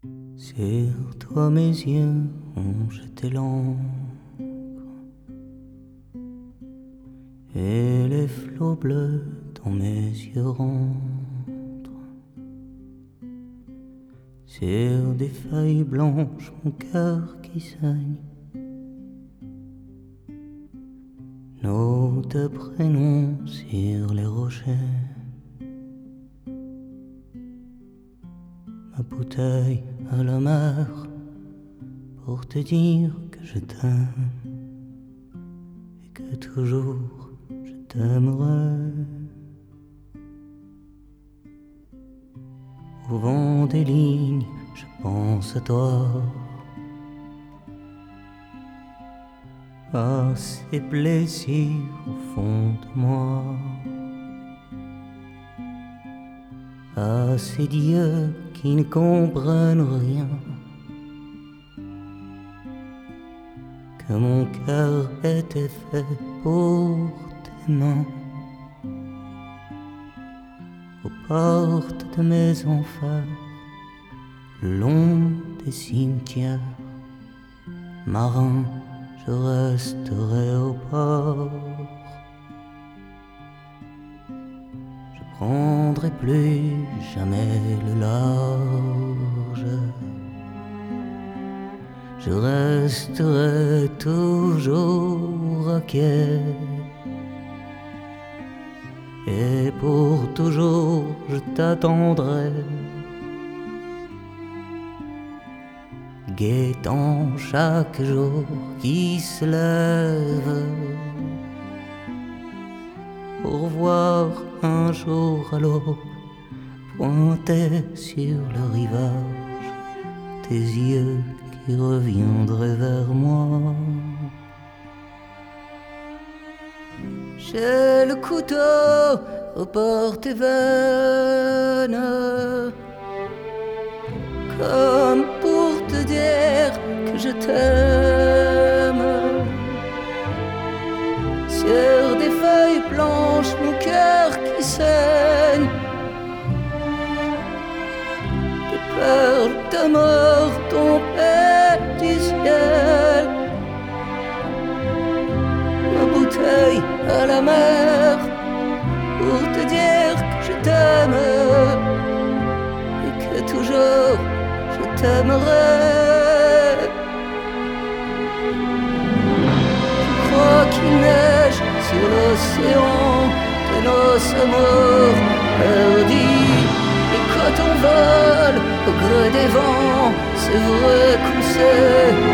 Sur toi mes yeux ont jeté l'encre, et les flots bleus dans mes yeux rentrent. Sur des feuilles blanches mon cœur qui saigne, nos deux prénoms sur les rochers. Ma bouteille à la mer pour te dire que je t'aime et que toujours je t'aimerai. Au vent des lignes, je pense à toi, à ces plaisirs au fond de moi, à ces dieux qui ne comprennent rien, que mon cœur était fait pour tes mains. Aux portes de mes enfers, le long des cimetières, marin, je resterai au port. Je prendrai plus jamais le large, je resterai toujours à quai, et pour toujours je t'attendrai, guettant chaque jour qui se lève, pour voir un jour à l'aube pointer sur le rivage tes yeux qui reviendraient vers moi. J'ai le couteau au bord des veines, comme pour te dire que je t'aime. Sur des feuilles blanches, mon cœur qui saigne, des perles de mort tombées du ciel. Ma bouteille à la mer pour te dire que je t'aime et que toujours je t'aimerai. Je crois qu'il neige sur l'océan de nos amours perdus, et quand on vole au gré des vents, c'est vrai qu'on sait